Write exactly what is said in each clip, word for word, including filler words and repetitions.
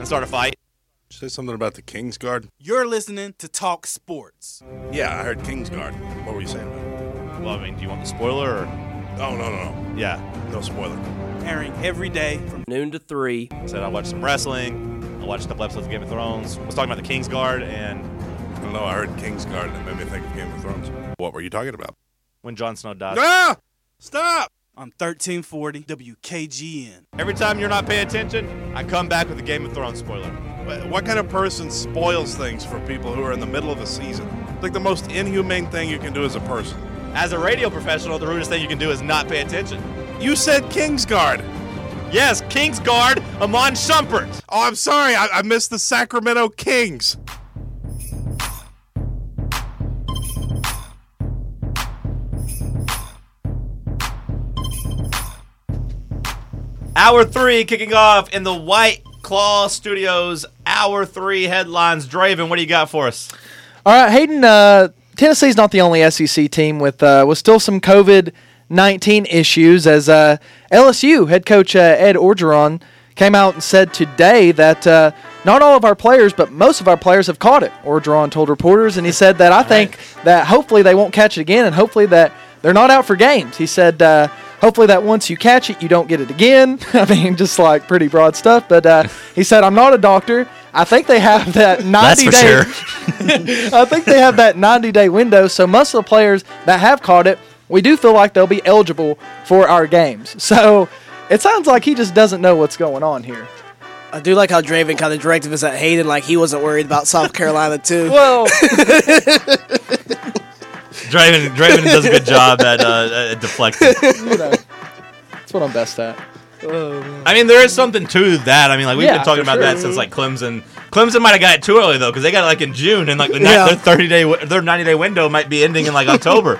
and start a fight. Say something about the Kingsguard? You're listening to Talk Sports. Yeah, I heard Kingsguard. What were you saying? Well, I mean, do you want the spoiler or? Oh, no, no, no. Yeah. No spoiler. Airing every day from noon to three. I said I watched some wrestling. I watched a couple episodes of Game of Thrones. I was talking about the Kingsguard, and I don't know. I heard Kingsguard, and it made me think of Game of Thrones. What were you talking about? when Jon Snow died. Ah! Stop! on thirteen forty W K G N. Every time you're not paying attention, I come back with a Game of Thrones spoiler. What kind of person spoils things for people who are in the middle of a season? It's like the most inhumane thing you can do as a person. As a radio professional, the rudest thing you can do is not pay attention. You said Kingsguard. Yes, Kingsguard, Amon Shumpert. Oh, I'm sorry. I, I missed the Sacramento Kings. Hour three kicking off in the White Claw Studios. Hour three headlines. Draven, what do you got for us? All right, Hayden, uh, Tennessee's not the only S E C team with uh, with still some COVID nineteen issues, as uh, L S U head coach uh, Ed Orgeron came out and said today that uh, not all of our players, but most of our players have caught it, Orgeron told reporters, and he said that I think that hopefully they won't catch it again, and hopefully that they're not out for games. He said uh, hopefully that once you catch it, you don't get it again. I mean, just like pretty broad stuff, but uh, he said, I'm not a doctor. I think they have that ninety That's for day. sure. I think they have that ninety day window, so most of the players that have caught it, we do feel like they'll be eligible for our games. So it sounds like he just doesn't know what's going on here. I do like how Draven kind of directed us at Hayden, like he wasn't worried about South Carolina too. Well, Draven, Draven does a good job at, uh, at deflecting. you know, that's what I'm best at. I mean, there is something to that. I mean, like we've Yeah, been talking for about sure. that since like Clemson. Clemson might have got it too early though, because they got it like in June, and like the ni- Yeah. their thirty day, their ninety day window might be ending in like October.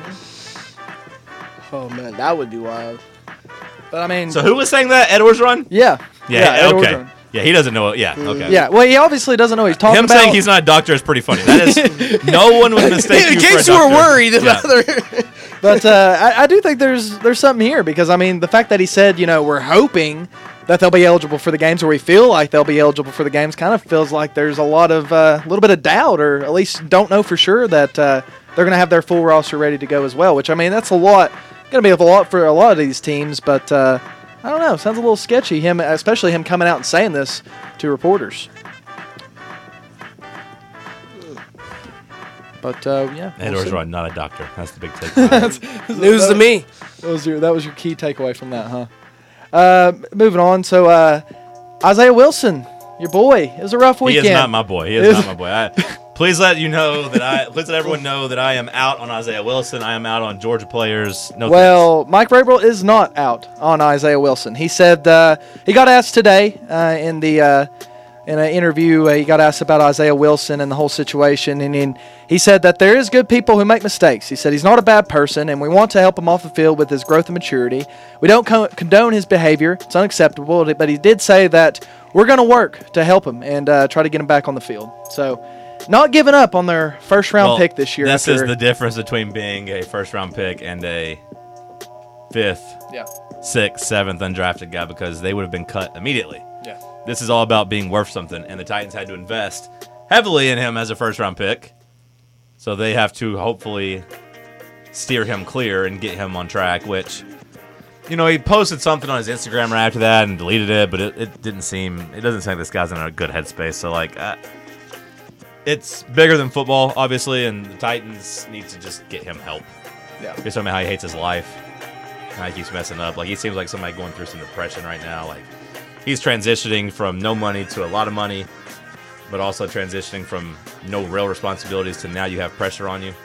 Oh man, that would be wild. But I mean, So who was saying that? Ed Orgeron? yeah, Yeah. Ed okay. Orgeron. Yeah, he doesn't know it. Yeah. Okay. Yeah, well, he obviously doesn't know what he's talking Him about. saying he's not a doctor is pretty funny. That is, no one would mistake In you for a case you were doctor. worried Yeah. about their But uh, I, I do think there's there's something here, because I mean the fact that he said, you know, we're hoping that they'll be eligible for the games, or we feel like they'll be eligible for the games, kind of feels like there's a lot of a uh, little bit of doubt, or at least don't know for sure that uh, they're going to have their full roster ready to go as well. Which I mean that's a lot, going to be a lot for a lot of these teams, but uh, I don't know, sounds a little sketchy. Him, especially him coming out and saying this to reporters. But uh, yeah, Ed we'll see. Orgeron, not a doctor. That's the big takeaway. news to me. That was your that was your key takeaway from that, huh? Uh, moving on. So uh, Isaiah Wilson, your boy, it was a rough He weekend. is not my boy. He It is is- not my boy. I, please let you know that I. Please let everyone know that I am out on Isaiah Wilson. I am out on Georgia players. No. Well, Mike Vrabel is not out on Isaiah Wilson. He said uh, he got asked today uh, in the uh, in an interview. Uh, he got asked about Isaiah Wilson and the whole situation, and in, he said that there is good people who make mistakes. He said he's not a bad person, and we want to help him off the field with his growth and maturity. We don't co- condone his behavior; it's unacceptable. But he did say that we're going to work to help him and uh, try to get him back on the field. So, not giving up on their first round Well, pick this year. This after, is the difference between being a first round pick and a fifth, yeah, sixth, seventh undrafted guy, because they would have been cut immediately. yeah. This is all about being worth something, and the Titans had to invest heavily in him as a first round pick. So they have to hopefully steer him clear and get him on track, which, you know, he posted something on his Instagram right after that and deleted it, but it, it didn't seem, it doesn't seem like this guy's in a good headspace. So, like, uh, it's bigger than football, obviously, and the Titans need to just get him help. Yeah. Just tell me how he hates his life, how he keeps messing up. Like, he seems like somebody going through some depression right now. Like, he's transitioning from no money to a lot of money, but also transitioning from no real responsibilities to now you have pressure on you.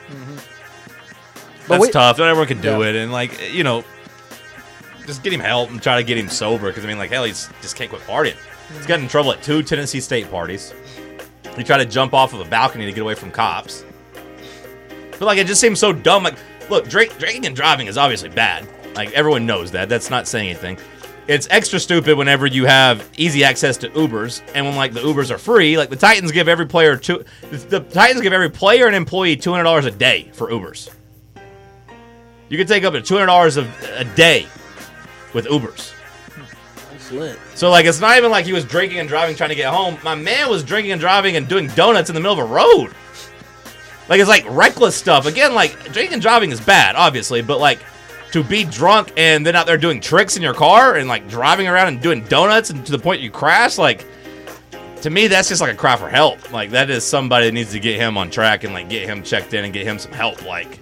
But That's we- tough. Not everyone can do Yeah. it. And, like, you know, just get him help and try to get him sober. Because, I mean, like, hell, he's just can't quit partying. He's gotten in trouble at two Tennessee State parties. He tried to jump off of a balcony to get away from cops. But, like, it just seems so dumb. Like, look, drink, drinking and driving is obviously bad. Like, everyone knows that. That's not saying anything. It's extra stupid whenever you have easy access to Ubers, and when, like, the Ubers are free. Like, the Titans give every player two. The Titans give every player and employee two hundred dollars a day for Ubers. You can take up to two hundred dollars a, a day with Ubers. was lit. So, like, it's not even like he was drinking and driving trying to get home. My man was drinking and driving and doing donuts in the middle of a road. Like, it's like reckless stuff. Again, like, drinking and driving is bad, obviously, but, like, to be drunk and then out there doing tricks in your car and, like, driving around and doing donuts and to the point you crash, like, to me, that's just like a cry for help. Like, that is somebody that needs to get him on track and, like, get him checked in and get him some help. Like,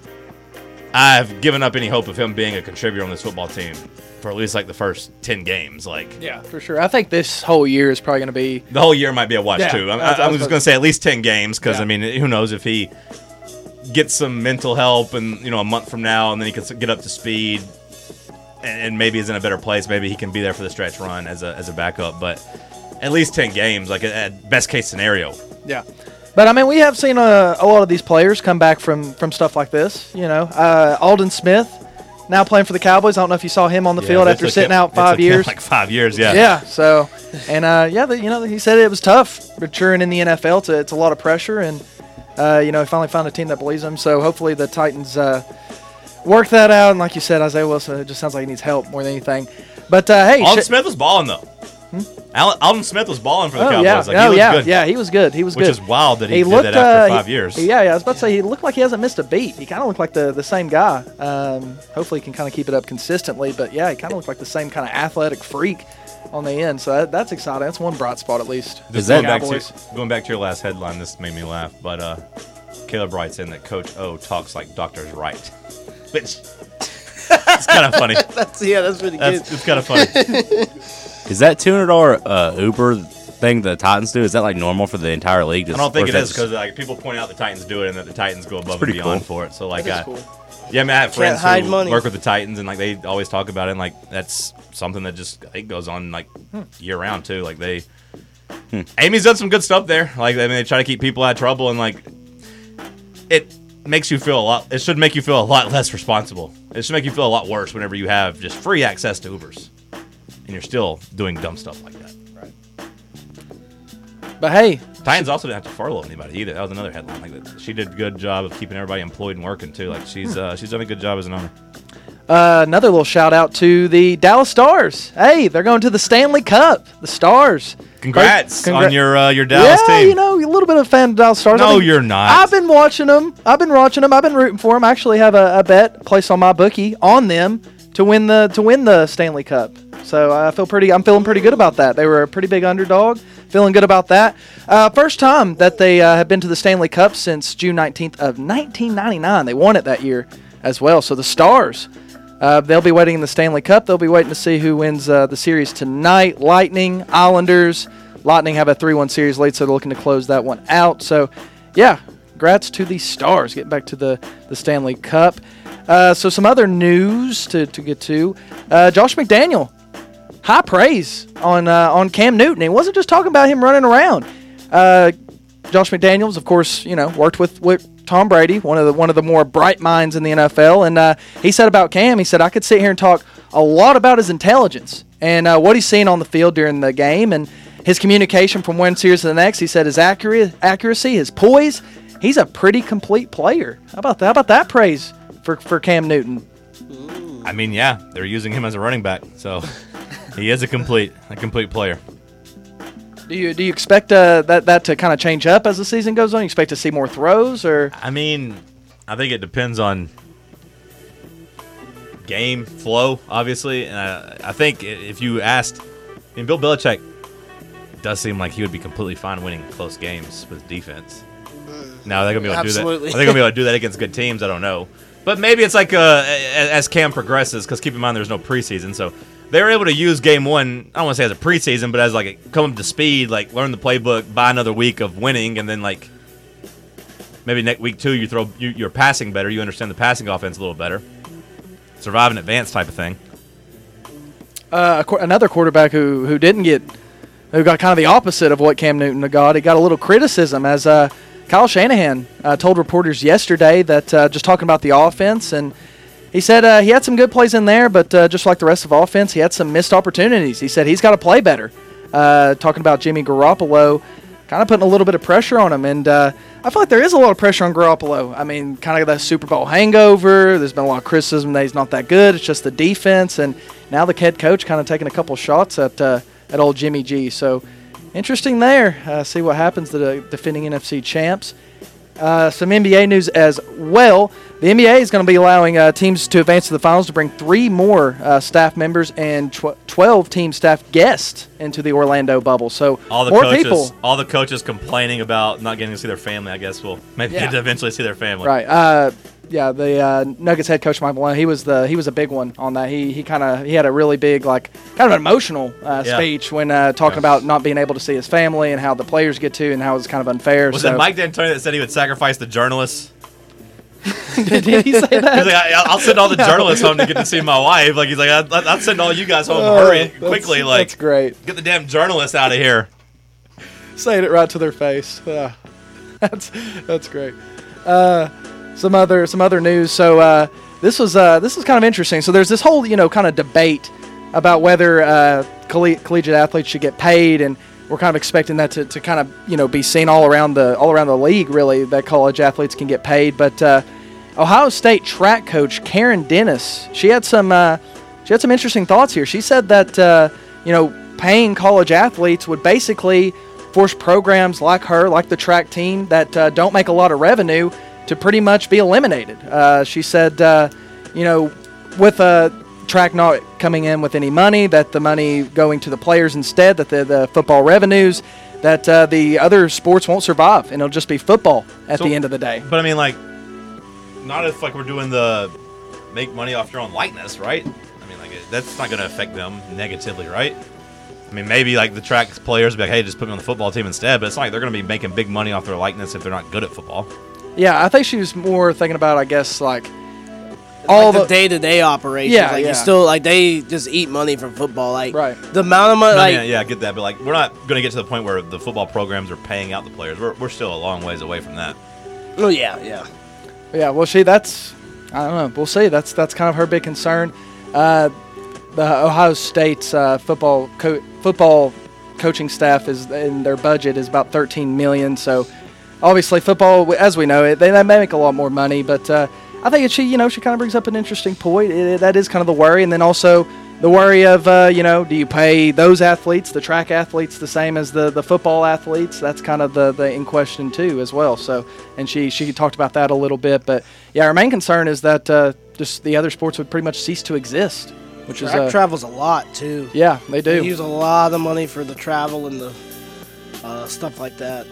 I've given up any hope of him being a contributor on this football team for at least, like, the first ten games. Like, Yeah, for sure. I think this whole year is probably going to be. the whole year might be a watch, Yeah, too. I'm, that's- I'm that's just what- going to say at least ten games because, Yeah. I mean, who knows if he gets some mental help and, you know, a month from now and then he can get up to speed and, and maybe is in a better place. Maybe he can be there for the stretch run as a, as a backup. But at least ten games, like, at best case scenario. Yeah. But, I mean, we have seen uh, a lot of these players come back from, from stuff like this. You know, uh, Alden Smith now playing for the Cowboys. I don't know if you saw him on the Yeah, field it after took sitting him- out it five took him, years. like five years, yeah. Yeah. So, and uh, yeah, the, you know, he said it was tough maturing in the N F L. It's a, it's a lot of pressure, and uh, you know, he finally found a team that believes him. So hopefully the Titans uh, work that out. And like you said, Isaiah Wilson, it just sounds like he needs help more than anything. But uh, hey, Alden sh- Smith was balling though. Alden, Alden Smith was balling for the oh Cowboys. yeah, Like, he oh looked yeah, good, yeah, he was good. He was which good. is wild that he, He did looked that after uh, five he- years. Yeah, yeah. I was about to say he looked like he hasn't missed a beat. He kind of looked like the the same guy. Um, hopefully, he can kind of keep it up consistently. But yeah, he kind of looked like the same kind of athletic freak on the end. So that, that's exciting. That's one bright spot at least. Just that- going back, Cowboys. to, going back to your last headline, this made me laugh. But uh, Caleb writes in that Coach O talks like Doctor's right, which it's kind of funny. That's yeah, that's pretty That's, good. it's kind of funny. Is that two hundred dollars uh, Uber thing the Titans do? Is that like normal for the entire league? I don't think or it that is just- because like people point out the Titans do it and that the Titans go above and pretty beyond cool. for it. So like, That I, is cool. yeah, I mean, I have friends hide who money. work with the Titans and like they always talk about it. And like that's something that just I think goes on like year round too. Like they, Hmm. Amy's done some good stuff there. Like I mean, they try to keep people out of trouble and like it makes you feel a lot. It should make you feel a lot less responsible. It should make you feel a lot worse whenever you have just free access to Ubers and you're still doing dumb stuff like that. But hey, Titans also didn't have to furlough anybody either. That was another headline. Like that, she did a good job of keeping everybody employed and working too. Like she's uh, she's done a good job as an owner. Uh, another little shout out to the Dallas Stars. Hey, they're going to the Stanley Cup. The Stars. Congrats Congra- on your uh, your Dallas yeah, team. you know, a little bit of a fan of Dallas Stars. No, I think- you're not. I've been watching them. I've been watching them. I've been rooting for them. I actually have a, a bet placed on my bookie on them to win the to win the Stanley Cup. So I feel pretty. I'm feeling pretty good about that. They were a pretty big underdog. Feeling good about that. Uh, first time that they uh, have been to the Stanley Cup since June nineteenth of nineteen ninety-nine. They won it that year as well. So the Stars. Uh, they'll be waiting in the Stanley Cup. They'll be waiting to see who wins uh, the series tonight. Lightning, Islanders. Lightning have a three one series lead, so they're looking to close that one out. So, yeah, congrats to the Stars. Getting back to the, the Stanley Cup. Uh, so some other news to, to get to. Uh, Josh McDaniel, high praise on uh, on Cam Newton. He wasn't just talking about him running around. Uh, Josh McDaniels, of course, you know, worked with, with Tom Brady, one of the one of the more bright minds in the N F L, and uh, he said about Cam, he said, I could sit here and talk a lot about his intelligence and uh, what he's seen on the field during the game and his communication from one series to the next. He said his accurate accuracy, his poise, he's a pretty complete player. How about that? How about that praise for, for Cam Newton? I mean, yeah, they're using him as a running back, so he is a complete a complete player. Do you do you expect uh, that that to kind of change up as the season goes on? You expect to see more throws, or I mean, I think it depends on game flow, obviously. And I, I think i- if you asked, I mean, Bill Belichick it does seem like he would be completely fine winning close games with defense. Now are they gonna be able to do that? Absolutely. Are they gonna be able to do that against good teams? I don't know. But maybe it's like uh, a- as Cam progresses, because keep in mind there's no preseason, so they were able to use game one. I don't want to say as a preseason, but as like a, come up to speed, like learn the playbook, buy another week of winning, and then like maybe next week two you throw you, you're passing better, you understand the passing offense a little better, survive and advance type of thing. uh, a qu- another quarterback who who didn't get, who got kind of the opposite of what Cam Newton got. He got a little criticism as uh, Kyle Shanahan uh, told reporters yesterday that uh, just talking about the offense, and he said uh, he had some good plays in there, but uh, just like the rest of offense, he had some missed opportunities. He said he's got to play better. Uh, talking about Jimmy Garoppolo, kind of putting a little bit of pressure on him. And uh, I feel like there is a lot of pressure on Garoppolo. I mean, kind of that Super Bowl hangover. There's been a lot of criticism that he's not that good. It's just the defense. And now the head coach kind of taking a couple shots at uh, at old Jimmy G. So interesting there. Uh, see what happens to the defending N F C champs. Uh, some N B A news as well. The N B A is going to be allowing uh, teams to advance to the finals to bring three more uh, staff members and tw- twelve team staff guests into the Orlando bubble. So all the more coaches, people. all the coaches complaining about not getting to see their family. I guess will maybe Yeah. get to eventually see their family. Right. Uh, yeah. The uh, Nuggets head coach Mike Malone. He was the he was a big one on that. He he kind of he had a really big like kind of an emotional uh, Yeah. speech when uh, talking about not being able to see his family and how the players get to and how it's kind of unfair. Was so. it Mike D'Antoni that said he would sacrifice the journalists? Did he say that? He's like, I, I'll send all the journalists home to get to see my wife. Like he's like, I'll, I'll send all you guys home. Oh, Hurry that's- quickly, like that's great. get the damn journalists out of here. Saying it right to their face. Yeah. That's that's great. Uh, some other some other news. So uh, this was uh, this is kind of interesting. So there's this whole you know kind of debate about whether uh, colle- collegiate athletes should get paid, and we're kind of expecting that to, to kind of you know be seen all around the all around the league. Really, that college athletes can get paid. But uh, Ohio State track coach Karen Dennis, she had some uh, she had some interesting thoughts here. She said that uh, you know paying college athletes would basically force programs like her, like the track team, that uh, don't make a lot of revenue to pretty much be eliminated. Uh, she said, uh, you know, with uh, track not coming in with any money, that the money going to the players instead, that the, the football revenues, that uh, the other sports won't survive, and it'll just be football at So- the end of the day. But I mean, like, not if like we're doing the make money off your own likeness, right? I mean, like it, that's not going to affect them negatively, right? I mean, maybe like the track players will be like, hey, just put me on the football team instead. But it's not like they're going to be making big money off their likeness if they're not good at football. Yeah, I think she was more thinking about, I guess, like all Like the the day-to-day operations. Yeah, like yeah. you still like they just eat money from football. Like Right. the amount of money. No, Like yeah, yeah, I get that. But like, we're not going to get to the point where the football programs are paying out the players. We're, we're still a long ways away from that. oh yeah, yeah. Yeah, well, she that's I don't know. We'll see. That's that's kind of her big concern. Uh, the Ohio State's uh, football co- football coaching staff is in their budget is about thirteen million. So obviously, football, as we know it, they, they make a lot more money. But uh, I think it, she, you know, she kind of brings up an interesting point. It, it- that is kind of the worry, and then also the worry of, uh, you know, do you pay those athletes, the track athletes, the same as the, the football athletes? That's kind of the, the in question too, as well. So, and she she talked about that a little bit, but yeah, our main concern is that uh, just the other sports would pretty much cease to exist, which Track is uh, travels a lot too. yeah, they They do. use a lot of money for the travel and the uh, stuff like that.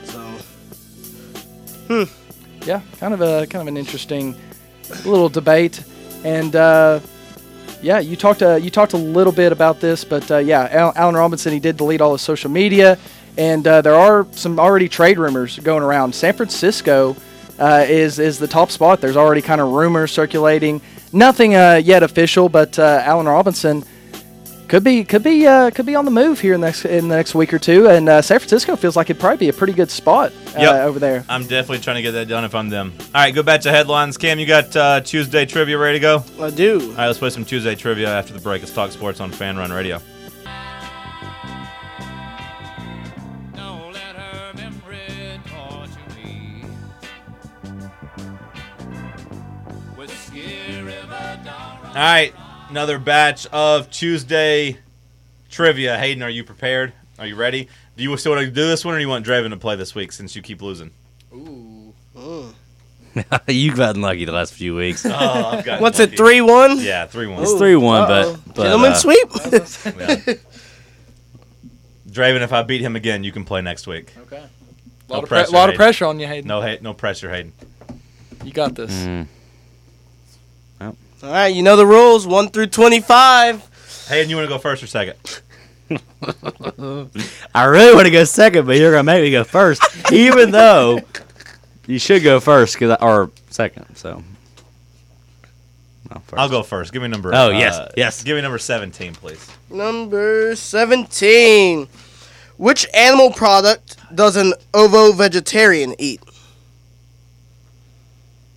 So Yeah, kind of a kind of an interesting little debate, and uh, yeah, you talked uh, you talked a little bit about this, but uh, yeah, Al- Allen Robinson, he did delete all his social media, and uh, there are some already trade rumors going around. San Francisco uh, is is the top spot. There's already kind of rumors circulating, nothing uh, yet official, but uh, Allen Robinson could be could be uh, could be on the move here in the next in the next week or two, and uh, San Francisco feels like it'd probably be a pretty good spot uh, Yep. over there. I'm definitely trying to get that done if I'm them. All right, go back to headlines. Cam, you got uh, Tuesday trivia ready to go? I do. All right, let's play some Tuesday trivia after the break. Let's talk sports on Fan Run Radio. Don't let her memory torture me. Whiskey River don't run. All right, another batch of Tuesday trivia. Hayden, are you prepared? Are you ready? Do you still want to do this one, or do you want Draven to play this week since you keep losing? You've gotten lucky the last few weeks. Oh, I've got What's it? Three one. Yeah, three one. It's three one, Uh-oh. but, but Gentleman uh, sweep. Yeah. Draven, if I beat him again, you can play next week. Okay. A No lot, of, pre- pressure, lot of Hayden. pressure on you, Hayden. No hate, no pressure, Hayden. You got this. mm, All right, you know the rules. One through twenty-five. Hayden, you want to go first or second? I really want to go second, but you're gonna make me go first, even though you should go first, cause I, or second. So no, first. I'll go first. Give me number. Oh, uh, yes, yes. Give me number seventeen, please. Number seventeen. Which animal product does an ovo-vegetarian eat?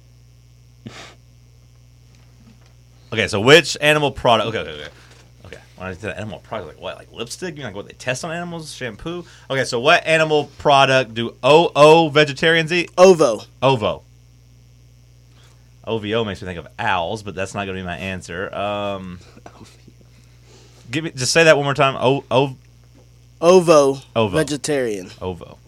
Okay, so which animal product? Okay, okay, okay. Okay. When I did animal product, like what? Like lipstick? You mean like what they test on animals? Shampoo? Okay, so what animal product do O O vegetarians eat? Ovo. Ovo. O V O makes me think of owls, but that's not going to be my answer. Um, give me just say that one more time. O O Ovo. Ovo. Vegetarian. Ovo.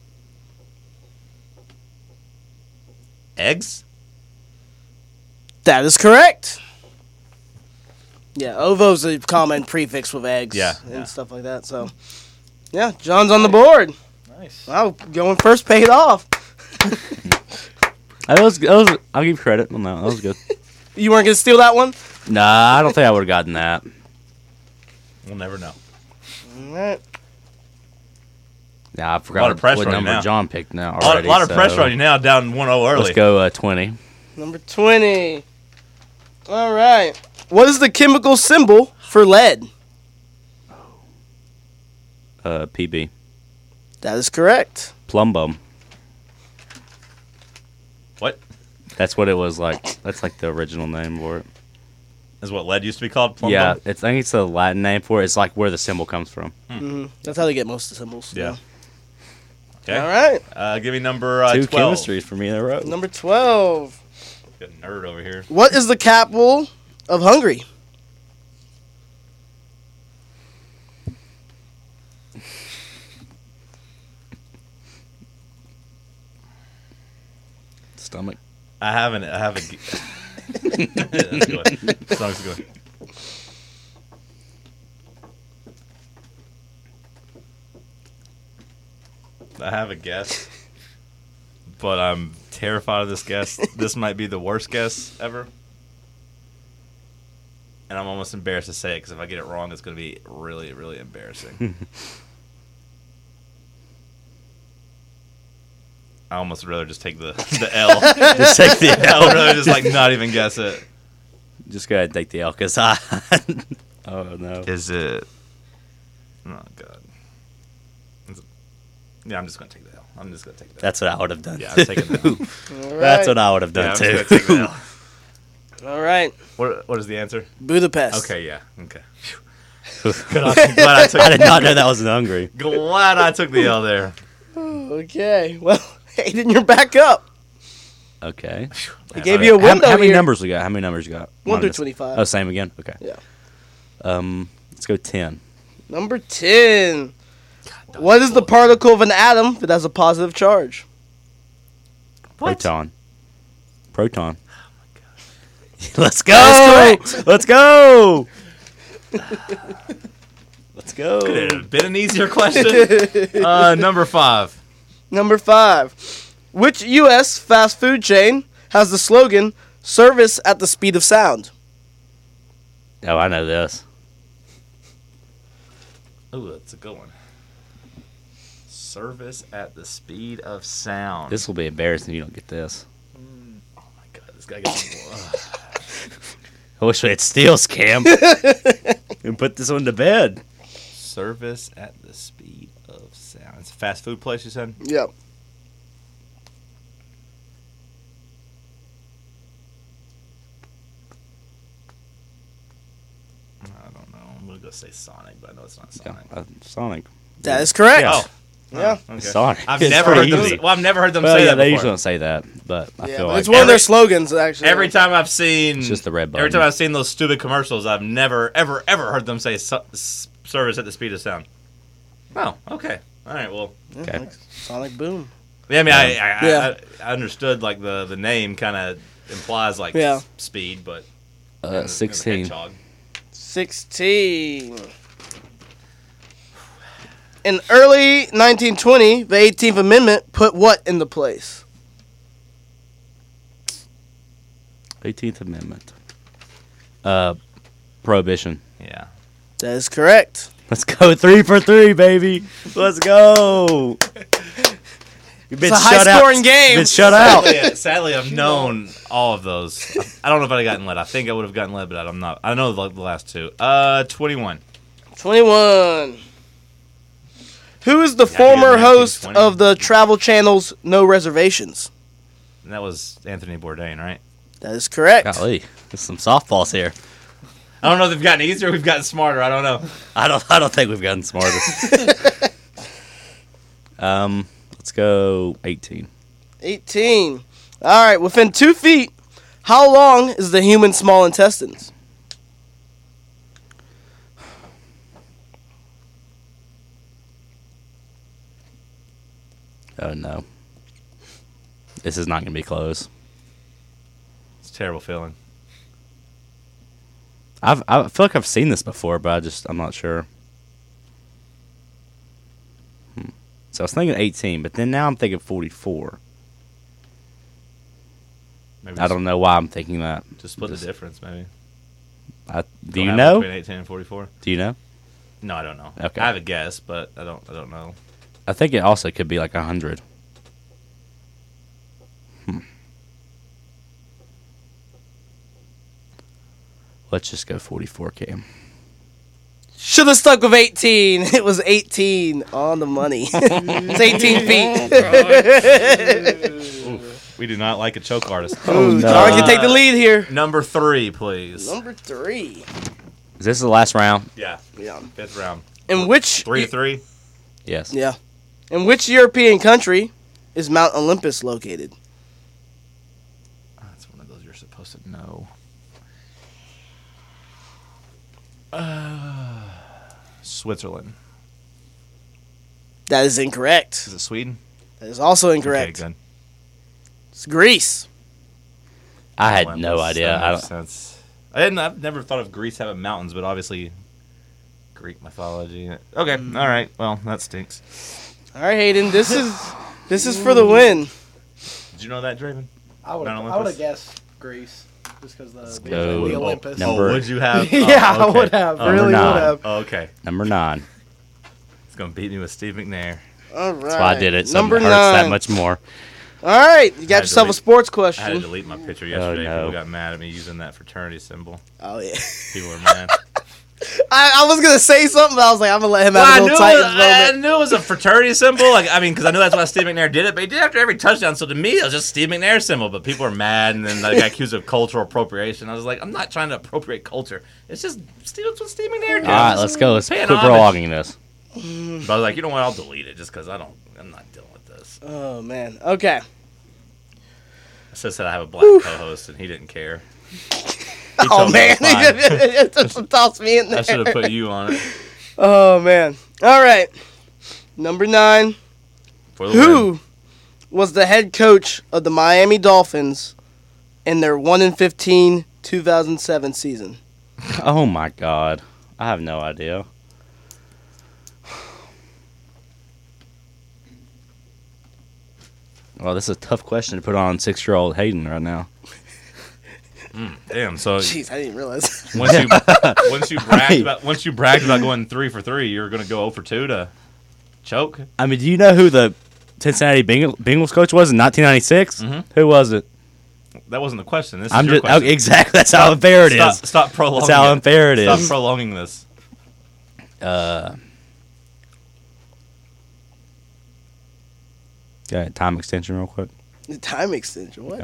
Eggs? That is correct. Yeah, ovo's a common prefix with eggs Yeah, and yeah. stuff like that. So, yeah, John's on the board. Nice. Wow, going first paid off. That was, that was, I'll give you credit on that. That was good. You weren't going to steal that one? Nah, I don't think I would have gotten that. We'll never know. All right. Yeah, I forgot lot of pressure what on you number now. John picked now A lot, already. lot of so pressure on you now, down one oh early. Let's go uh, twenty. Number twenty. All right. What is the chemical symbol for lead? Uh, P B. That is correct. Plum bum. What? That's what it was like. That's like the original name for it. Is what lead used to be called? Plum yeah, bum? it's, I think it's the Latin name for it. It's like where the symbol comes from. hmm That's how they get most of the symbols. Yeah. Yeah. Okay. All right. Uh, give me number uh, Two twelve. chemistries for me in a row. Number twelve. Got a nerd over here. What is the capital of Hungary? Stomach. I haven't. I haven't. That's good. Song's good. I have a guess, but I'm terrified of this guess. This might be the worst guess ever, and I'm almost embarrassed to say it because if I get it wrong, it's going to be really, really embarrassing. I almost rather just take the the L. Just take the I L. would rather just like not even guess it. Just go ahead and take the L, because I... oh, no. Is it? Oh god. Is it- Yeah, I'm just gonna take the L. I'm just gonna take the L. That's what I would have done. Yeah, I'm taking the L. All right. That's what I would have Yeah, done, I'm too. just gonna take the L. All right. What What is the answer? Budapest. Okay, yeah, okay. Good, I'm glad I took. I did not know that was in Hungary. Glad I took the L there. Okay. Well, Hayden, you're back up. Okay. I gave you a How, window how many here. numbers we got? How many numbers you got? One through Minus- twenty-five. Oh, same again? Okay. Yeah. Um, let's go ten. Number ten. What is the particle of an atom that has a positive charge? What? Proton. Proton. Let's That go! is Let's go! Let's go. Could have been an easier question. uh, number five. Number five. Which U S fast food chain has the slogan "Service at the speed of sound"? Oh, I know this. Oh, that's a good one. Service at the speed of sound. This will be embarrassing if you don't get this. Oh my god, this guy gets. I wish we had steel scam. And put this one to bed. Service at the speed of sound. It's a fast food place, you said? Yep. I don't know. I'm going to go say Sonic, but I know it's not Yeah, Sonic. uh, Sonic. That is correct. Yeah. Oh. Yeah. Okay. Sonic. I've It's never heard pretty them. easy. Well, I've never heard them Well, say yeah, that they before. usually don't say that, but I Yeah, feel but like it's one of every- their slogans, actually. Every time I've seen, It's just the red Every button. time I've seen those stupid commercials, I've never, ever, ever heard them say su- s- "service at the speed of sound." Oh, okay, all right. Well, Yeah, Okay. like Sonic Boom. yeah. I mean, I, I, Yeah. I, I understood like the the name kind of implies like Yeah. s- speed, but uh, and the- and the sixteen. hedgehog. sixteen. In early nineteen twenty, the eighteenth Amendment put what into place? eighteenth Amendment. Uh, Prohibition. Yeah. That is correct. Let's go three for three, baby. Let's go. You've been It's a shut out. high-scoring game. Been shut out. Sadly, sadly, I've known all of those. I don't know if I'd have gotten lead. I think I would have gotten lead, but I'm not. I know the, the last two. Uh, twenty-one. twenty-one. Who is the Yeah, I former figured host nineteen, twenty. of the Travel Channel's No Reservations? And that was Anthony Bourdain, right? That is correct. Golly, there's some softballs here. I don't know if they've gotten easier or we've gotten smarter. I don't know. I don't. I don't think we've gotten smarter. um, let's go eighteen. eighteen. All right, within two feet, how long is the human small intestines? Oh no, this is not gonna be close. It's a terrible feeling. I've I feel like I've seen this before, but I just I'm not sure. Hmm. So I was thinking eighteen, but then now I'm thinking forty-four. Maybe I just, don't know why I'm thinking that. Just split Just- the difference, maybe. I, do Don't you have it know? Between eighteen and forty-four? Do you know? No, I don't know. Okay. I have a guess, but I don't. I don't know. I think it also could be like a hundred. Hmm. Let's just go forty-four, Cam. Should have stuck with eighteen. It was eighteen on the money. It's eighteen feet. We do not like a choke artist. Ooh, John can take the lead here. Number three, please. Number three. Is this the last round? Yeah, Yeah. fifth round. In which Three to three. Yes. Yeah. In which European country is Mount Olympus located? That's one of those you're supposed to know. Uh, Switzerland. That is incorrect. Is it Sweden? That is also incorrect. Okay, good. It's Greece. I had Olympus, no idea. that I makes don't. sense. I didn't. I've never thought of Greece having mountains, but obviously, Greek mythology. Okay, all right. Well, that stinks. All right, Hayden. This is this is for the win. Did you know that, Draven? I would Mount I would Olympus? have guessed Greece just because the, the, go. the Oh, Olympus. number- Oh, would you have? Yeah, Oh, I okay. would have. Oh, really would nine. have. oh, okay. Number nine. It's gonna beat me with Steve McNair. All right. That's why I did it. So Number it hurts nine. that much more. All right, you I got had yourself to a leave- sports I had to question. delete my picture yesterday. no. People got mad at me using that fraternity symbol. Oh yeah. People were mad. I, I was gonna say something, but I was like, I'm gonna let him have Well, a I, little knew Titans it, I moment. knew it was a fraternity symbol. Like, I mean, because I knew that's why Steve McNair did it, but he did it after every touchdown. So to me, it was just Steve McNair symbol. But people were mad, and then I got accused of cultural appropriation. I was like, I'm not trying to appropriate culture. It's just Steve, it's what Steve McNair did. All right, let's go. Let's Paying quit homage. prolonging this. But I was like, you know what? I'll delete it just because I don't. I'm not dealing with this. Oh man. Okay. I just said I have a black co-host, and he didn't care. He Oh told me man. it was fine. Toss me in there. I should have put you on it. Oh man. All right. Number nine. For the win. Who was the head coach of the Miami Dolphins in their one and fifteen two thousand seven season? Oh my God, I have no idea. Well, this is a tough question to put on six-year-old Hayden right now. Damn. So Jeez, I didn't realize. once you once you bragged about once you bragged about going three for three, you were going to go zero for two to choke. I mean, do you know who the Cincinnati Bengal- Bengals coach was in nineteen ninety-six? Mhm. Who was it? That wasn't the question. This is I'm your just question. oh, exactly. That's how unfair it stop, is. Stop prolonging. That's how it. unfair it Stop is. prolonging this. Uh, got a time extension real quick. The time extension. What? Yeah.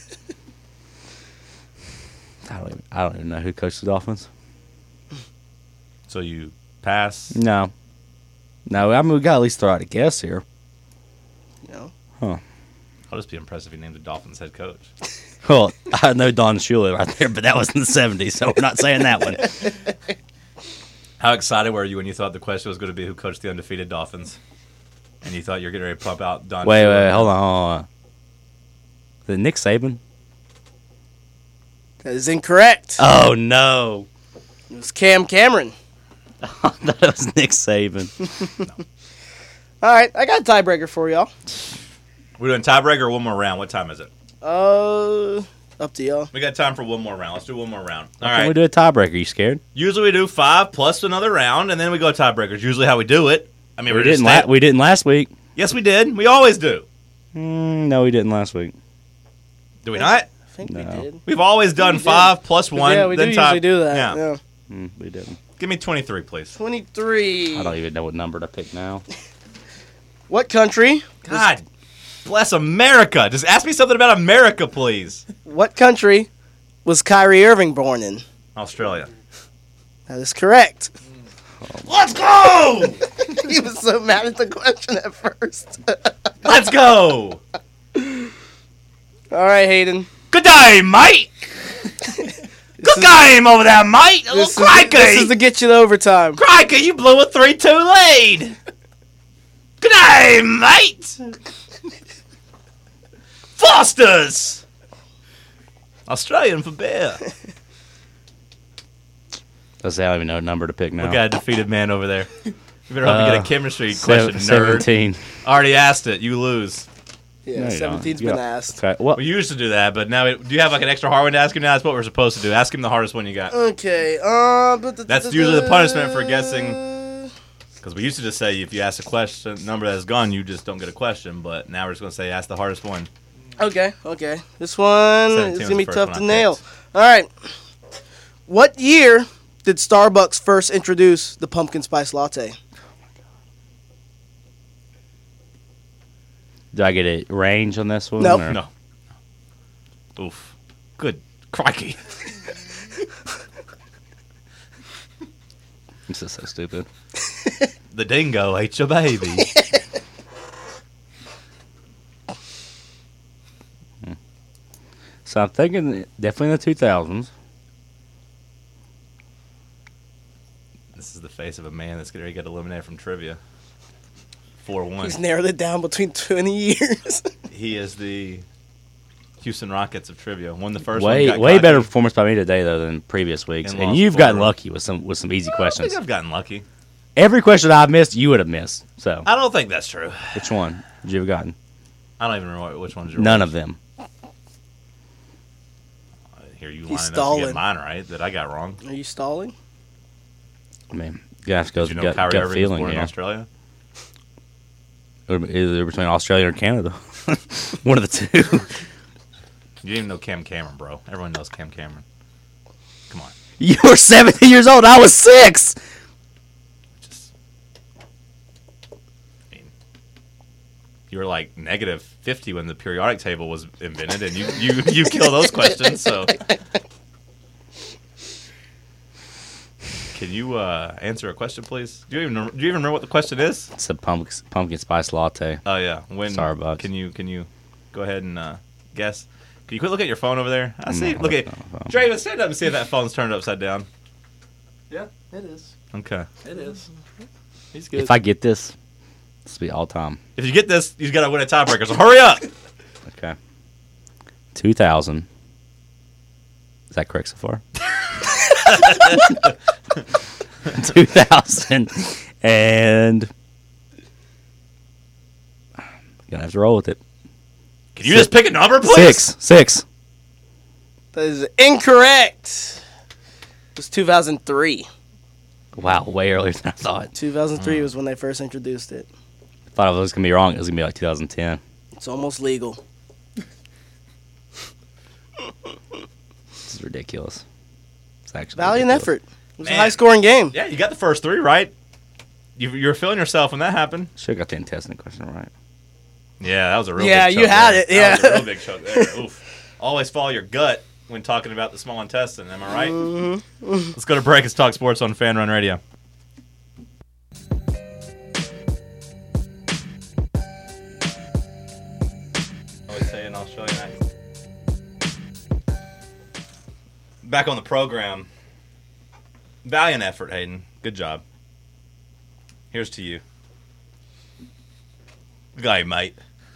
I don't even, I don't even know who coached the Dolphins. So you pass. No, no. I mean, we got to at least throw out a guess here. You know. I'll just be impressed if he named the Dolphins head coach. Well, I know Don Shula right there, but that was in the seventies, so we're not saying that one. How excited were you when you thought the question was going to be who coached the undefeated Dolphins, and you thought you were getting ready to pump out Don? Wait, Shula? wait, hold on, hold on. Is it Nick Saban? That is incorrect. Oh no! It was Cam Cameron. I thought it was Nick Saban. All right, I got a tiebreaker for y'all. We're doing tiebreaker or one more round. What time is it? Uh, up to y'all. We got time for one more round. Let's do one more round. All Can right. we do a tiebreaker? You scared? Usually we do five plus another round, and then we go tiebreakers. Usually how we do it. I mean, We we're just didn't. La- sta- we didn't last week. Yes, we did. We always do. Mm, no, we didn't last week. Do we not? I think No. we did. We've always done We did. five plus one. yeah, we do then tie- usually do that. Yeah. Yeah. Mm, we didn't. Give me twenty-three, please. twenty-three. I don't even know what number to pick now. What country? God bless America. Just ask me something about America, please. What country was Kyrie Irving born in? Australia. That is correct. Let's go! He was so mad at the question at first. Let's go! All right, Hayden. Good day, mate! Good game over there, mate! Oh, This is, crikey! this is to get you to overtime. Crikey, you blew a three two lead! Good day, mate! Foster's! Australian for beer. Let's say I don't even know what number to pick now. Look at a defeated man over there. You better hope you get Uh, a chemistry Seven- question, nerd. seventeen. Already asked it. You lose. Yeah, No, you don't. seventeen's You been got- asked. Okay, what? We used to do that, but now it, do you have like an extra hard one to ask him? Now that's what we're supposed to do. Ask him the hardest one you got. Okay. Uh, but That's usually the punishment for guessing. Because we used to just say if you ask a question number that is gone, you just don't get a question. But now we're just going to say ask the hardest one. Okay, okay. This one seventeen is was gonna be the first tough one to I nail. picked. All right. What year did Starbucks first introduce the pumpkin spice latte? Do I get a range on this one? Nope. or- No. Oof. Good. Crikey. This is so stupid. The dingo ate your baby. So I'm thinking definitely in the two thousands. This is the face of a man that's going to get eliminated from trivia. four one. He's narrowed it down between twenty years. He is the Houston Rockets of trivia. Won the first one. Way got way cocky. better performance by me today though than previous weeks, And and, lost you've four gotten to- lucky with some with some easy I questions. think I've gotten lucky. Every question I've missed, you would have missed. So I don't think that's true. which one would you have gotten? I don't even remember which ones you're None of them. Here you He's lining up to stalling. get mine right that I got wrong. Are you stalling? I mean, you have to go Did with you know gut, Kyrie gut Irving was feeling born in here. Australia? Or either between Australia or Canada. One of the two. You didn't even know Cam Cameron, bro. Everyone knows Cam Cameron. Come on. You were seventy years old. I was six. Just, I mean, you were like negative fifty when the periodic table was invented, and you you you kill those questions. So, can you uh, answer a question, please? Do you even do you even remember what the question is? It's a pumpkin pumpkin spice latte. Oh yeah, when Starbucks. Can you can you go ahead and uh, guess? Can you quit looking at your phone over there? I I'm see. not Look at looking at my phone. Draven. Stand up and see if that phone's turned upside down. Yeah, it is. Okay. It is. He's good. If I get this, this will be all time. If you get this, you got to win a tiebreaker. So hurry up. Okay. Two thousand. Is that correct so far? Two thousand, and gonna have to roll with it. Can you just pick a number, please? Six, six. That is incorrect. It was two thousand three. Wow, way earlier than I thought. two thousand three was when they first introduced it. I thought I was gonna be wrong. It was gonna be like two thousand ten. It's almost legal. This is ridiculous. It's actually Valiant ridiculous. effort. It was Man. a high scoring game. Yeah, you got the first three right. You, you were feeling yourself when that happened. Should have got the intestine question right. Yeah, that was a real Yeah, big choke you had there. it, yeah. That was a real big choke there. Oof. Always follow your gut when talking about the small intestine. Am I right? Mm-hmm. Let's go to break. Let's talk sports on Fan Run Radio. Always say an Australian accent. Back on the program. Valiant effort, Hayden. Good job. Here's to you. Good guy, mate.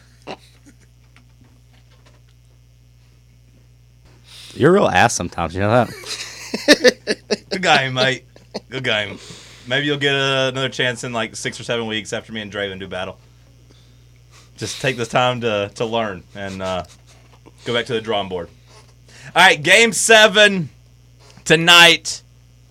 You're a real ass sometimes. You know that? Good guy, mate. Good guy. Maybe you'll get uh, another chance in like six or seven weeks after me and Draven do battle. Just take this time to, to learn and uh, go back to the drawing board. All right, game seven tonight.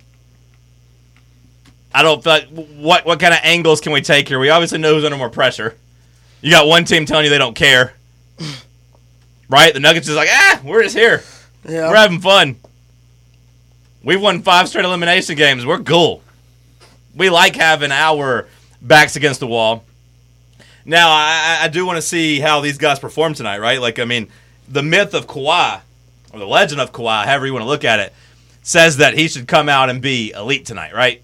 I don't feel like, what what kind of angles can we take here? We obviously know who's under more pressure. You got one team telling you they don't care, right? The Nuggets is like, ah, we're just here. Yeah. We're having fun. We've won five straight elimination games. We're cool. We like having our backs against the wall. Now, I, I do want to see how these guys perform tonight, right? Like, I mean, the myth of Kawhi, or the legend of Kawhi, however you want to look at it, says that he should come out and be elite tonight, right?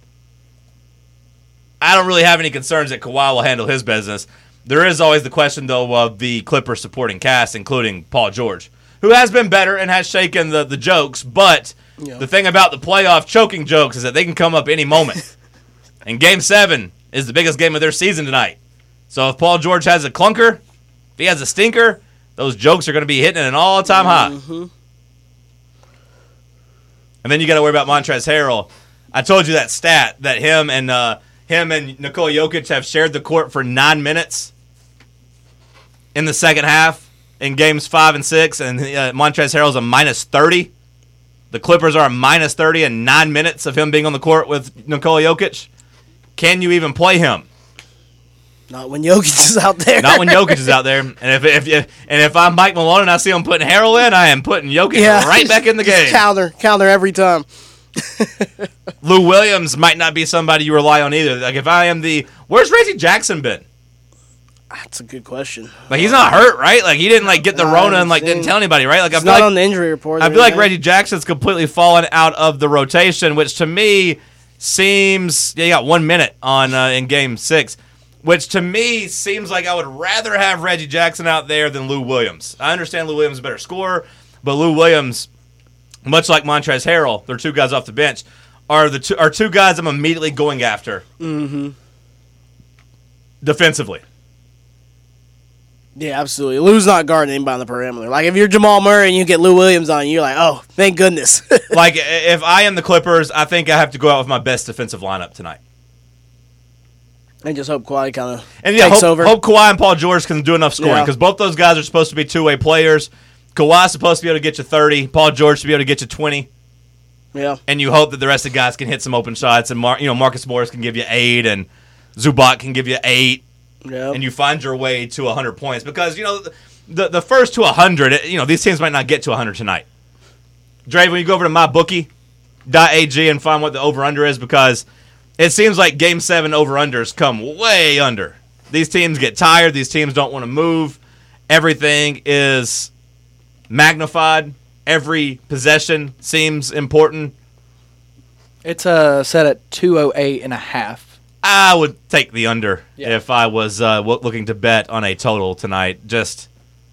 I don't really have any concerns that Kawhi will handle his business. There is always the question, though, of the Clippers supporting cast, including Paul George, who has been better and has shaken the, the jokes, but Yeah. the thing about the playoff choking jokes is that they can come up any moment. And Game seven is the biggest game of their season tonight. So if Paul George has a clunker, if he has a stinker, those jokes are going to be hitting at an all-time high. Mm-hmm. And then you got to worry about Montrezl Harrell. I told you that stat that him and uh, him and Nikola Jokic have shared the court for nine minutes in the second half in games five and six, and uh, Montrezl Harrell's a minus thirty. The Clippers are a minus thirty in nine minutes of him being on the court with Nikola Jokic. Can you even play him? Not when Jokic is out there. Not when Jokic is out there. And if if, if and if I'm Mike Malone and I see him putting Harrell in, I am putting Jokic Yeah. right back in the game. Counter, counter every time. Lou Williams might not be somebody you rely on either. Like if I am the, where's Reggie Jackson been? That's a good question. Like he's not hurt, right? Like he didn't like get the I Rona and like haven't didn't seen- tell anybody, right? Like I It's feel not like on the injury report. I or feel like anything. Reggie Jackson's completely fallen out of the rotation, which to me seems yeah, you got one minute on uh, in Game Six, which to me seems like I would rather have Reggie Jackson out there than Lou Williams. I understand Lou Williams is a better scorer, but Lou Williams, much like Montrezl Harrell, they're two guys off the bench, are the two are two guys I'm immediately going after Mm-hmm. defensively. Yeah, absolutely. Lou's not guarding anybody on the perimeter. Like, if you're Jamal Murray and you get Lou Williams on, you're like, oh, thank goodness. Like if I am the Clippers, I think I have to go out with my best defensive lineup tonight. And just hope Kawhi kind of And yeah, takes hope, over. hope Kawhi and Paul George can do enough scoring Yeah. because both those guys are supposed to be two-way players. Kawhi's supposed to be able to get you thirty. Paul George should be able to get you twenty. Yeah. And you hope that the rest of the guys can hit some open shots. And Mar- you know Marcus Morris can give you eight, and Zubac can give you eight, Yeah. and you find your way to one hundred points. Because, you know, the the first to one hundred, it- you know, these teams might not get to one hundred tonight. Dre, when you go over to my bookie dot a g and find what the over-under is, because it seems like Game seven over-unders come way under. These teams get tired. These teams don't want to move. Everything is magnified. Every possession seems important. It's uh, set at two oh eight and a half. I would take the under Yeah. if I was uh, w- looking to bet on a total tonight. Just,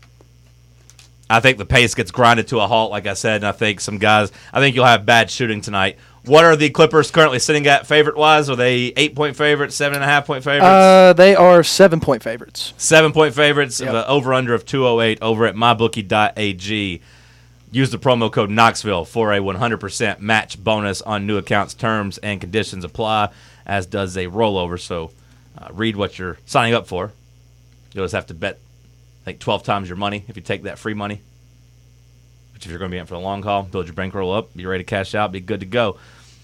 I think the pace gets grinded to a halt, like I said, and I think some guys, I think you'll have bad shooting tonight. What are the Clippers currently sitting at favorite-wise? Are they eight-point favorites, seven and a half point favorites? Uh, they are seven-point favorites. Seven-point favorites, Yep. the over-under of two oh eight over at my bookie dot a g. Use the promo code Knoxville for a one hundred percent match bonus on new accounts. Terms and conditions apply, as does a rollover. So uh, read what you're signing up for. You'll just have to bet, I think, twelve times your money if you take that free money. Which if you're going to be in for the long haul, build your bankroll up, be ready to cash out, be good to go.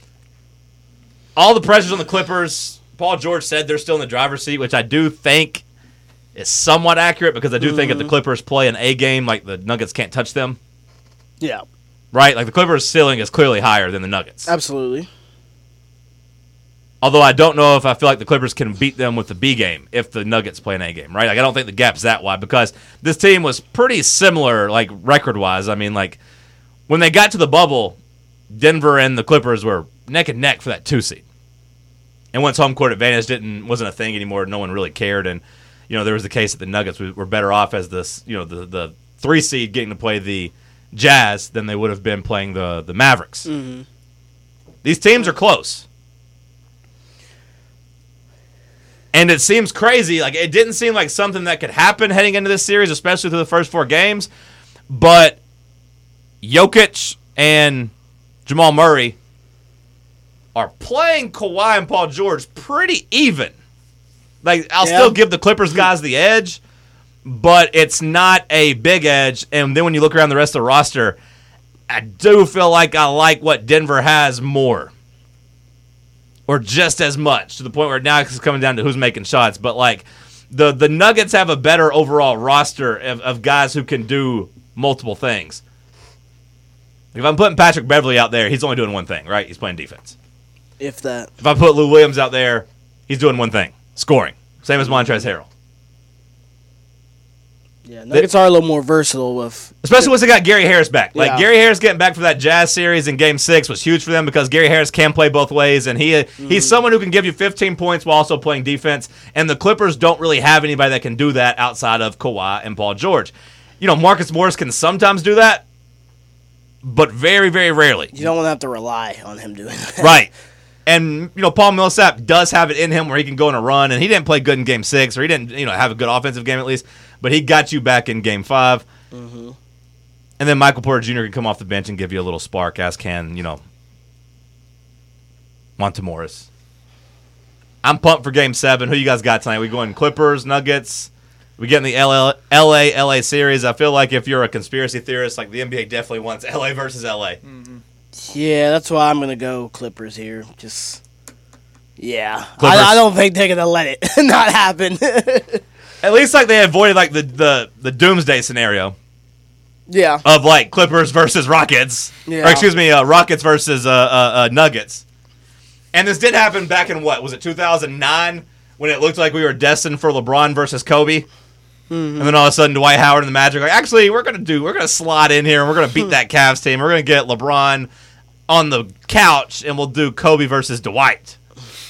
All the pressures on the Clippers. Paul George said they're still in the driver's seat, which I do think is somewhat accurate because I do think if the Clippers play an A game, like the Nuggets can't touch them. Yeah. Right? Like the Clippers' ceiling is clearly higher than the Nuggets. Absolutely. Although I don't know if I feel like the Clippers can beat them with the B game if the Nuggets play an A game, right? Like I don't think the gap's that wide because this team was pretty similar, like record-wise. I mean, like when they got to the bubble, Denver and the Clippers were neck and neck for that two seed. And once home court advantage didn't wasn't a thing anymore, no one really cared. And you know there was the case that the Nuggets were better off as this, you know, the the three seed getting to play the Jazz than they would have been playing the the Mavericks. Mm-hmm. These teams are close. And it seems crazy. Like it didn't seem like something that could happen heading into this series, especially through the first four games. But Jokic and Jamal Murray are playing Kawhi and Paul George pretty even. Like I'll Yeah. still give the Clippers guys the edge, but it's not a big edge. And then when you look around the rest of the roster, I do feel like I like what Denver has more. Or just as much, to the point where now it's coming down to who's making shots. But, like, the, the Nuggets have a better overall roster of, of guys who can do multiple things. If I'm putting Patrick Beverly out there, he's only doing one thing, right? He's playing defense. If that. If I put Lou Williams out there, he's doing one thing, scoring. Same as Montrezl Harrell. Yeah, Nuggets are a little more versatile with. Especially once they got Gary Harris back. Like, Yeah. Gary Harris getting back for that Jazz series in Game six was huge for them because Gary Harris can play both ways, and he he's someone who can give you fifteen points while also playing defense, and the Clippers don't really have anybody that can do that outside of Kawhi and Paul George. You know, Marcus Morris can sometimes do that, but very, very rarely. You don't want to have to rely on him doing that. Right. And, you know, Paul Millsap does have it in him where he can go on a run, and he didn't play good in Game six, or he didn't, you know, have a good offensive game at least, but he got you back in Game five. Mm-hmm. And then Michael Porter Junior can come off the bench and give you a little spark, as can, you know, Monte Morris. I'm pumped for Game seven. Who you guys got tonight? We going Clippers, Nuggets? We getting the L A L A series. I feel like if you're a conspiracy theorist, like the N B A definitely wants L A versus L A. Yeah, that's why I'm going to go Clippers here. Just, yeah. Clippers. I, I don't think they're going to let it not happen. At least like they avoided like the, the, the doomsday scenario yeah. of like Clippers versus Rockets. Yeah. Or excuse me, uh, Rockets versus uh, uh, uh, Nuggets. And this did happen back in what? Was it two thousand nine when it looked like we were destined for LeBron versus Kobe? And then all of a sudden, Dwight Howard and the Magic are like, actually, we're gonna do, we're gonna slide in here and we're gonna beat that Cavs team. We're gonna get LeBron on the couch and we'll do Kobe versus Dwight.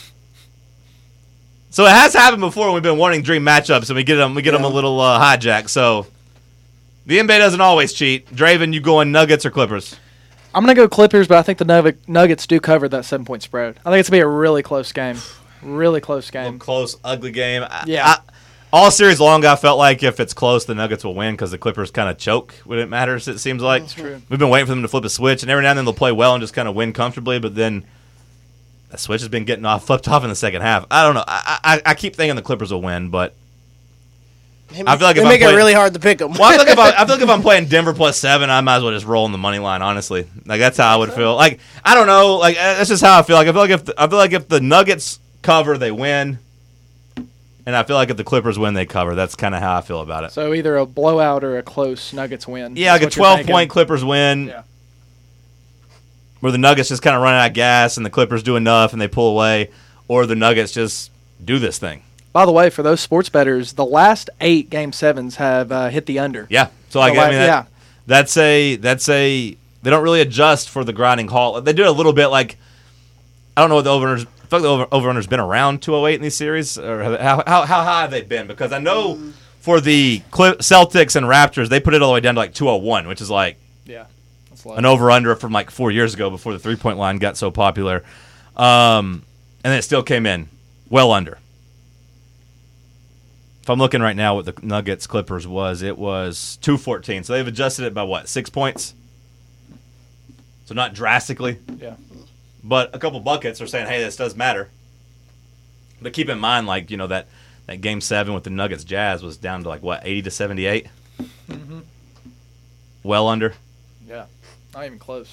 So it has happened before. When we've been wanting dream matchups and we get them, we get them a little uh, hijack. So the N B A doesn't always cheat. Draven, you going Nuggets or Clippers? I'm going to go Clippers, but I think the Nug- Nuggets do cover that seven-point spread. I think it's going to be a really close game. Really close A game. close, ugly game. I- Yeah. I- all series long, I felt like if it's close, the Nuggets will win because the Clippers kind of choke when it matters, it seems like. That's true. We've been waiting for them to flip a switch, and every now and then they'll play well and just kind of win comfortably, but then that switch has been getting off, flipped off in the second half. I don't know. I, I, I keep thinking the Clippers will win, but I feel like they if make I'm it playing, really hard to pick them. well, I feel, like if I, I feel like if I'm playing Denver plus seven, I might as well just roll in the money line. Honestly, like that's how I would feel. Like I don't know. Like uh, that's just how I feel. Like I feel like if the, I feel like if the Nuggets cover, they win, and I feel like if the Clippers win, they cover. That's kind of how I feel about it. So either a blowout or a close Nuggets win. Yeah, like That's a what you're twelve-point thinking. Clippers win, Yeah. where the Nuggets just kind of run out of gas and the Clippers do enough and they pull away, or the Nuggets just do this thing. By the way, for those sports bettors, the last eight Game sevens have uh, hit the under. Yeah. So like The I la- mean, that, yeah. that's a that's a they don't really adjust for the grinding halt. They do it a little bit. Like I don't know what the over. I feel like the over over under's been around two oh eight in these series, or how how how high have they been? Because I know for the Cl- Celtics and Raptors, they put it all the way down to like two oh one, which is like Yeah. That's low. an over under from like four years ago before the three point line got so popular, um, and then it still came in well under. If I'm looking right now, what the Nuggets Clippers was, it was two fourteen. So they've adjusted it by what, six points? So not drastically, Yeah. but a couple buckets are saying, hey, this does matter. But keep in mind, like you know that that game seven with the Nuggets Jazz was down to like what, eighty to seventy-eight, Mm-hmm. well under. Yeah. Not even close.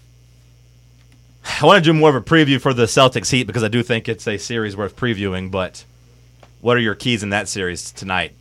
I want to do more of a preview for the Celtics Heat because I do think it's a series worth previewing. But what are your keys in that series tonight?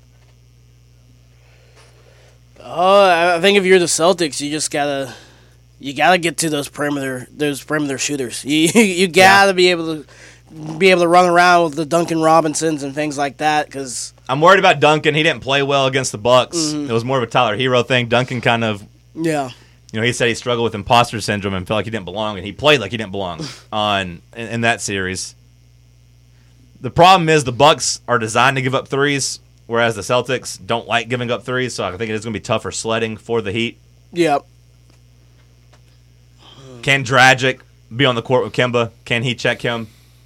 Oh, I think if you're the Celtics, you just gotta, you gotta get to those perimeter, those perimeter shooters. You you gotta be able to, be able to run around with the Duncan Robinsons and things like that. Because I'm worried about Duncan. He didn't play well against the Bucks. It was more of a Tyler Hero thing. Duncan kind of, yeah, you know, he said he struggled with imposter syndrome and felt like he didn't belong, and he played like he didn't belong on in, in that series. The problem is the Bucks are designed to give up threes, whereas the Celtics don't like giving up threes. So I think it is going to be tougher sledding for the Heat. yeah. Can Dragic be on the court with Kemba? Can he check him?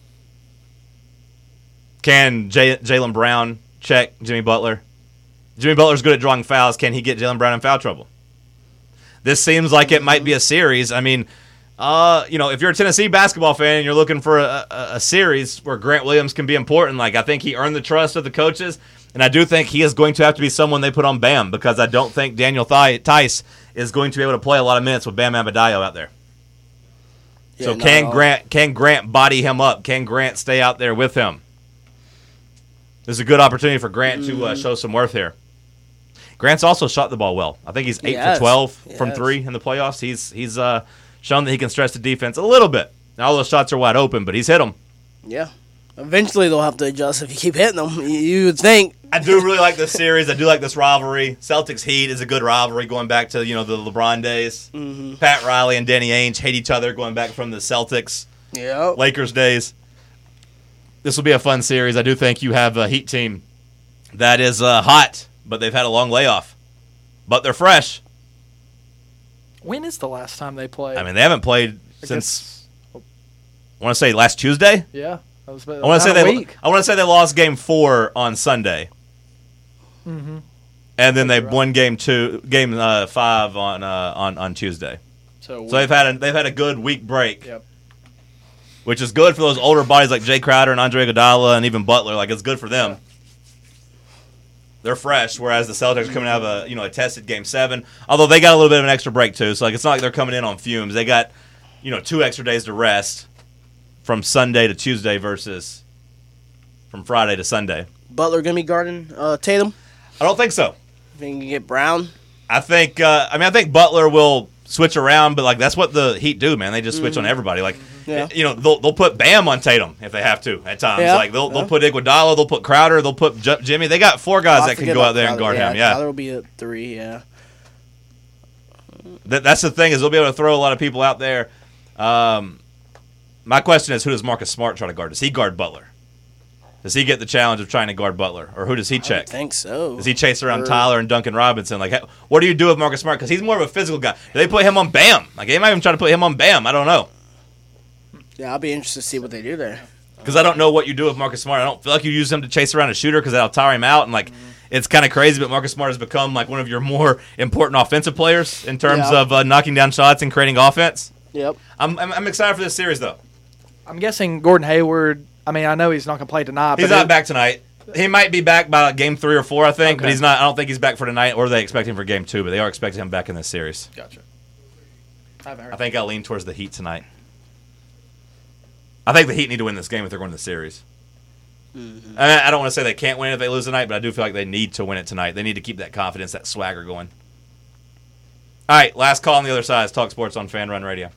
Can Jay- Jaylen Brown check Jimmy Butler? Jimmy Butler's good at drawing fouls. Can he get Jaylen Brown in foul trouble? This seems like it might be a series. I mean, uh, you know, if you're a Tennessee basketball fan and you're looking for a, a, a series where Grant Williams can be important, like I think he earned the trust of the coaches, and I do think he is going to have to be someone they put on Bam because I don't think Daniel Thi- Tice is going to be able to play a lot of minutes with Bam Adebayo out there. Yeah, So not at can all. Grant can Grant body him up? Can Grant stay out there with him? There's a good opportunity for Grant to uh, show some worth here. Grant's also shot the ball well. I think he's eight Yes. for twelve from Yes. three in the playoffs. He's he's uh, shown that he can stretch the defense a little bit. Now all those shots are wide open, but he's hit them. Yeah. Eventually, they'll have to adjust if you keep hitting them. You, you would think. I do really like this series. I do like this rivalry. Celtics Heat is a good rivalry going back to, you know, the LeBron days. Mm-hmm. Pat Riley and Danny Ainge hate each other going back from the Celtics Yeah. Lakers days. This will be a fun series. I do think you have a Heat team that is uh, hot, but they've had a long layoff. But they're fresh. When is the last time they played? I mean, they haven't played I since, I want to say last Tuesday? Yeah. That was I want to say about a they. week. I want to say they lost game four on Sunday, Mm-hmm. and then they won game two, game uh, five on uh, on on Tuesday. So, So they've had a, they've had a good week break, Yep. which is good for those older bodies like Jay Crowder and Andre Iguodala and even Butler. Like, it's good for them. They're fresh, whereas the Celtics are coming out of a you know a tested game seven. Although they got a little bit of an extra break too, so like it's not like they're coming in on fumes. They got you know two extra days to rest from Sunday to Tuesday versus from Friday to Sunday. Butler gonna be guarding uh, Tatum. I don't think so. Think you can get Brown. I think uh, I mean I think Butler will switch around, but like that's what the Heat do, man. They just switch on everybody. Like Yeah. you know they'll they'll put Bam on Tatum if they have to at times. Yeah. Like they'll Yeah. they'll put Iguodala, they'll put Crowder, they'll put J- Jimmy. They got four guys Oh, I that can forget go about out there and Crowder. guard him. Yeah, Crowder will be at three. Yeah. That, that's the thing is they'll be able to throw a lot of people out there. Um, my question is, who does Marcus Smart try to guard? Does he guard Butler? Does he get the challenge of trying to guard Butler, or who does he I check? would think so. Does he chase around Or- Tyler and Duncan Robinson? Like, ha- what do you do with Marcus Smart? Because he's more of a physical guy. Do they put him on Bam? Like, they might even try to put him on Bam. I don't know. Yeah, I'll be interested to see what they do there. Because I don't know what you do with Marcus Smart. I don't feel like you use him to chase around a shooter because that'll tire him out. And, like, it's kind of crazy, but Marcus Smart has become, like, one of your more important offensive players in terms Yeah. of uh, knocking down shots and creating offense. Yep. I'm, I'm, I'm excited for this series, though. I'm guessing Gordon Hayward. I mean, I know he's not going to play tonight. He's but not it- back tonight. He might be back by like, game three or four, I think, but Okay. he's not. I don't think he's back for tonight, or they expect him for game two. But they are expecting him back in this series. Gotcha. I haven't heard. I think I'll lean towards the Heat tonight. I think the Heat need to win this game if they're going to the series. Mm-hmm. I, I don't want to say they can't win if they lose tonight, but I do feel like they need to win it tonight. They need to keep that confidence, that swagger going. All right, last call on the other side is Talk Sports on Fan Run Radio.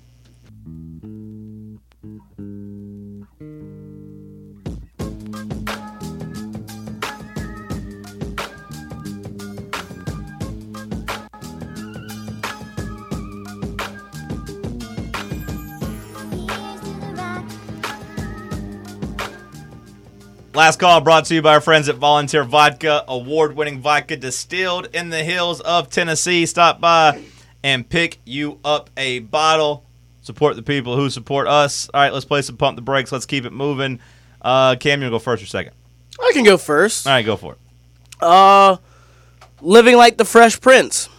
Last call brought to you by our friends at Volunteer Vodka, award-winning vodka distilled in the hills of Tennessee. Stop by and pick you up a bottle. Support the people who support us. All right, let's play some Pump the Brakes. Let's keep it moving. Uh, Cam, you want to go first or second? I can go first. All right, go for it. Uh, Living Like the Fresh Prince.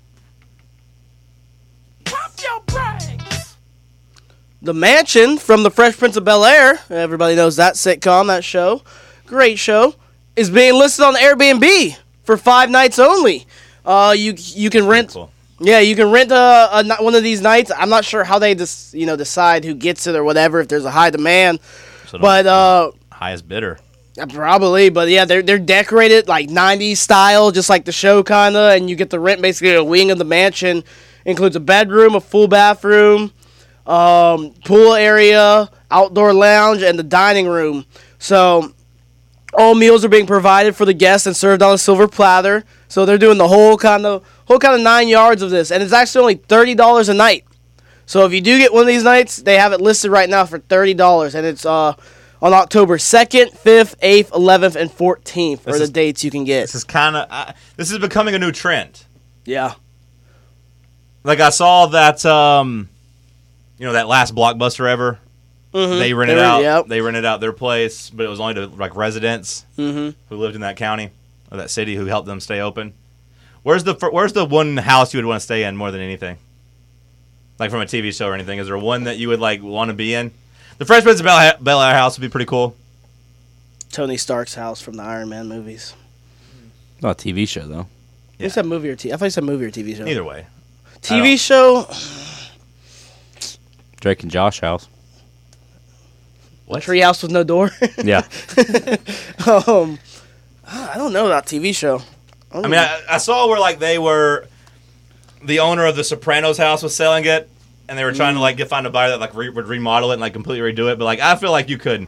The Mansion from The Fresh Prince of Bel-Air, everybody knows that sitcom, that show, great show, is being listed on Airbnb for five nights only. Uh, you you can rent, Cool. yeah, you can rent a, a ni- one of these nights. I'm not sure how they just you know decide who gets it or whatever if there's a high demand, So but uh, highest bidder. uh, probably, but yeah, they're they're decorated like nineties style, just like the show kinda, and you get to rent basically a wing of the mansion. Includes a bedroom, a full bathroom, um, pool area, outdoor lounge, and the dining room. So all meals are being provided for the guests and served on a silver platter. So they're doing the whole kind of whole kind of nine yards of this, and it's actually only thirty dollars a night. So if you do get one of these nights, they have it listed right now for thirty dollars, and it's uh. on October second, fifth, eighth, eleventh, and fourteenth are This the is- dates you can get. This is kind of uh, this is becoming a new trend. Yeah. Like I saw that, um, you know, that last Blockbuster ever. Mm-hmm. They rented They were- out. yep. They rented out their place, but it was only to like residents Mm-hmm. who lived in that county or that city who helped them stay open. Where's the fir- Where's the one house you would want to stay in more than anything? Like from a T V show or anything? Is there one that you would like want to be in? The Fresh Prince of Bel Bel Air house would be pretty cool. Tony Stark's house from the Iron Man movies. Not a T V show though. Yeah. You said movie or T V? I thought you said movie or T V show. Either way, T V show. Drake and Josh house. what? Treehouse with no door. Yeah. um, I don't know about T V show. I mean, I, I saw where like they were, the owner of the Sopranos house was selling it, and they were trying to like get find a buyer that like re- would remodel it and like completely redo it. But like I feel like you could,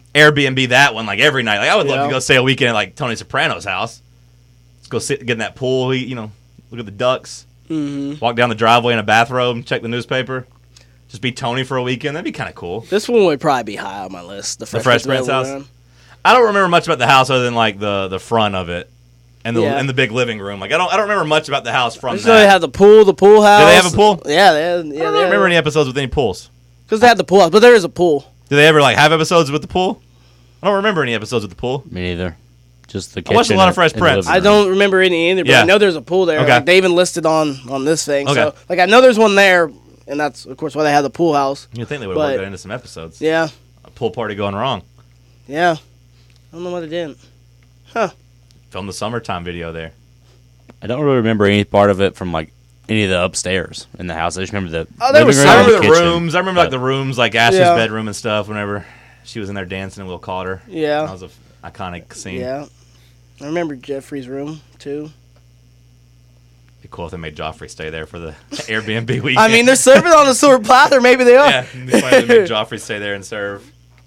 Airbnb that one like every night. Like I would love Yeah. to go stay a weekend at like Tony Soprano's house. Let's go sit, get in that pool. You know, look at the ducks. Mm-hmm. Walk down the driveway in a bathrobe and check the newspaper. Just be Tony for a weekend. That'd be kind of cool. This one would probably be high on my list. The Fresh, Fresh Prince Prince of house? I don't remember much about the house other than like the, the front of it and the Yeah. and the big living room. Like I don't I don't remember much about the house from Bel-Air. that. So they had the pool, the pool house. Do they have a pool? Yeah, they had, yeah, I don't remember any episodes with any pools. Because they had the pool house, but there is a pool. Do they ever like have episodes with the pool? I don't remember any episodes with the pool. Me neither. Just the I watched a kitchen lot of and- Fresh and the Prince. living I room. don't remember any either, but Yeah. I know there's a pool there. Okay. Like, they even listed on on this thing. So, Okay. like, I know there's one there, and that's of course why they had the pool house. You'd think they would have But- worked that into some episodes. Yeah, A pool party going wrong. yeah. I don't know why they didn't. Film the summertime video there. I don't really remember any part of it from like any of the upstairs in the house. I just remember the Oh, there living was room some- I and remember the kitchen. rooms. I remember like But- the rooms, like Ash's Yeah. bedroom and stuff. Whenever she was in there dancing, and Will called her. Yeah. That was a f- iconic scene. Yeah. I remember Jeffrey's room too. It'd be cool if they made Joffrey stay there for the Airbnb weekend. I mean, they're serving on a silver platter. Maybe they are. yeah, they finally made Joffrey stay there and serve.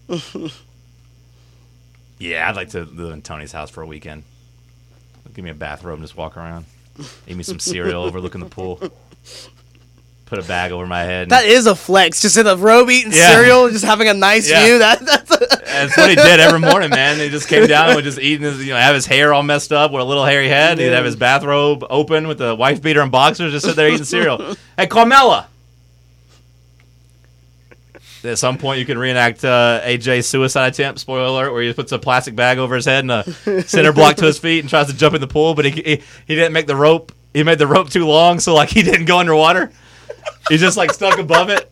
Yeah, I'd like to live in Tony's house for a weekend. Give me a bathrobe and just walk around. Eat me some cereal overlooking the pool. Put a bag over my head. And, That is a flex. Just in a robe eating Yeah. cereal, just having a nice Yeah. view. That that's. A that's what he did every morning, man. He just came down and would just eat his, you know, have his hair all messed up with a little hairy head. He'd have his bathrobe open with the wife beater and boxers, just sit there eating cereal. Hey, Carmella! At some point, you can reenact uh, A J's suicide attempt, spoiler alert, where he puts a plastic bag over his head and a center block to his feet and tries to jump in the pool, but he, he, he didn't make the rope. He made the rope too long, so like he didn't go underwater. He's just like stuck above it.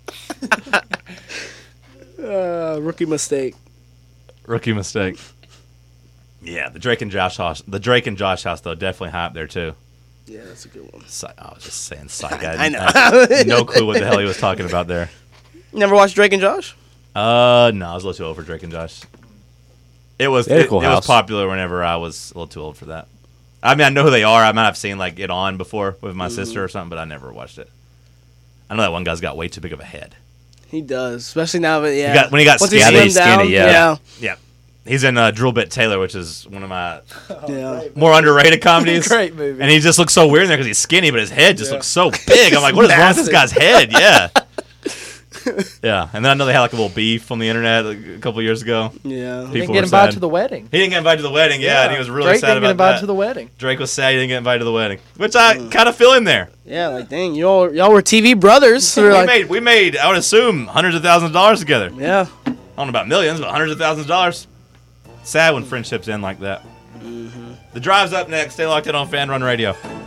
Uh, rookie mistake. Rookie mistake. Yeah, the Drake and Josh house. The Drake and Josh house though definitely high up there too. Yeah, that's a good one. Psy- I was just saying psych. I, I know. I had no clue what the hell he was talking about there. Never watched Drake and Josh? Uh, no, I was a little too old for Drake and Josh. It was They had a it, cool it was house. popular whenever I was a little too old for that. I mean, I know who they are. I might have seen like it on before with my sister or something, but I never watched it. I know that one guy's got way too big of a head. He does, especially now. But yeah, got- when he got Once skinny. Yeah, slimmed he's skinny, down, yeah. Yeah, he's in uh, Drill Bit Taylor, which is one of my yeah, yeah. more underrated comedies. Great movie. And he just looks so weird in there because he's skinny, but his head just looks so big. I'm like, what is wrong with this guy's head? Yeah. Yeah. And then I know they had like a little beef on the internet like, a couple years ago. yeah. Didn't People get were invited sad. to the wedding. He didn't get invited to the wedding, yeah, and he was really Drake sad didn't about get invited that. to the wedding. Drake was sad he didn't get invited to the wedding, which I kind of feel in there. Yeah, like dang, y'all y'all were T V brothers. So We like, made, we made, I would assume, hundreds of thousands of dollars together. yeah, I don't know about millions, but hundreds of thousands of dollars. Sad when friendships end like that. The drive's up next. Stay locked in on Fan Run Radio.